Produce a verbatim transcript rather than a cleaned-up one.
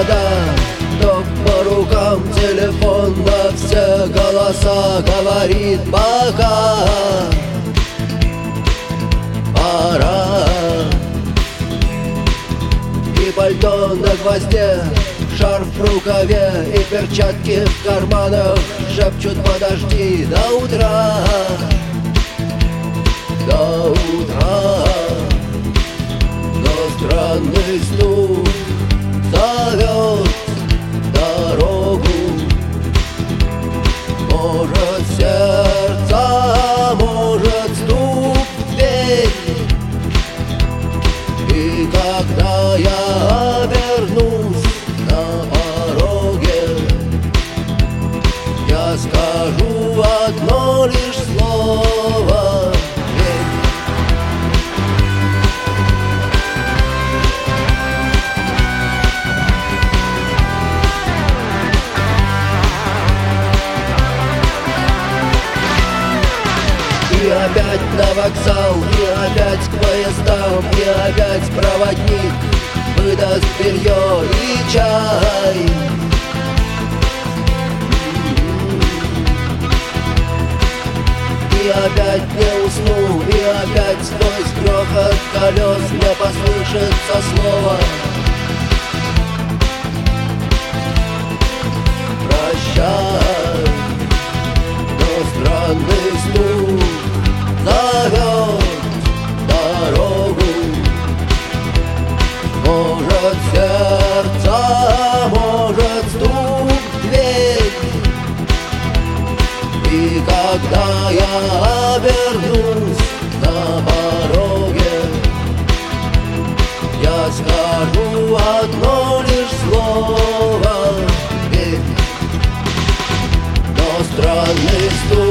провода, ток по рукам, телефон на все голоса говорит пока. Пора. И пальто на гвозде, шарф в рукаве и перчатки в карманах шепчут: подожди до утра, до утра. Но странный стук зовет дорогу. Может, сердце, может, стук в дверь. И когда я обернусь на пороге, я скажу одно лишь слово: верь. И опять на вокзал, и опять к поездам, и опять проводник выдаст белье и чай. И опять не усну, и опять сквозь грохот колес мне послышится слово: прощай. Но странный стук зовет дорогу. Может, сердце, может, стук в дверь. И когда я обернусь на пороге, я скажу одно лишь слово: верь. Но странный стук